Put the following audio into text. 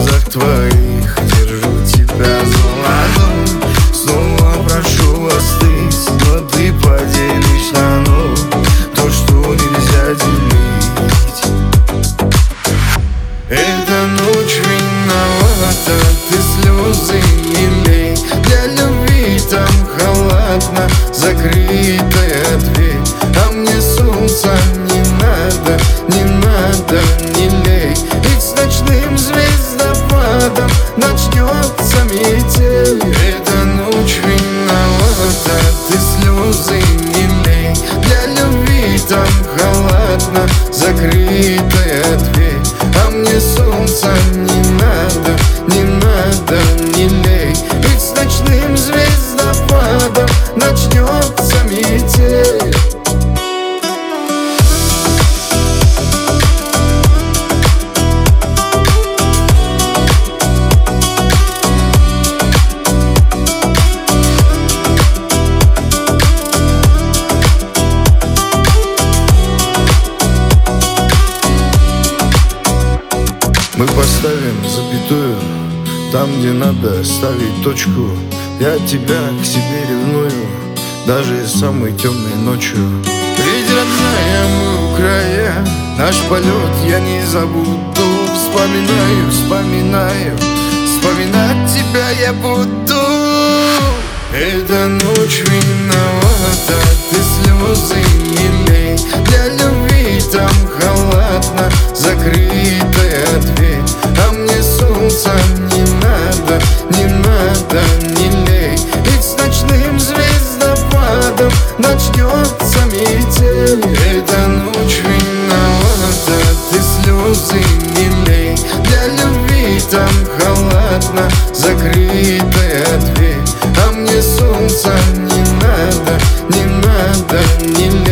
глазах твоих держу тебя за ладонь. Снова прошу остыть, но ты поделишь на ноль то, что нельзя делить. Эта ночь виновата, ты слезы не лей. Для любви там халатно закрытая дверь, а мне солнца не надо, не надо, не лей. Ведь с ночным звездопадом начнется метель. Эта ночь виновата, ты слезы не лей. Для любви там халатно закрытая дверь, а мне солнца не надо, не надо, не лей. Ведь с ночным звездопадом начнется метель. Мы поставим запятую там, где надо ставить точку. Я тебя к себе ревную, даже самой темной ночью. Ведь, родная, мы у края, наш полет я не забуду. Вспоминаю, вспоминаю, вспоминать тебя я буду. Эта ночь виновата, ты слезы не лей. Для любви там халатно закрытая дверь, а мне солнца не надо, не надо, не лей. Ведь с ночным звездопадом начнется метель. Эта ночь виновата, ты слезы не лей. Для любви там халатно закрытая дверь, а мне солнца не надо, не надо, не лей.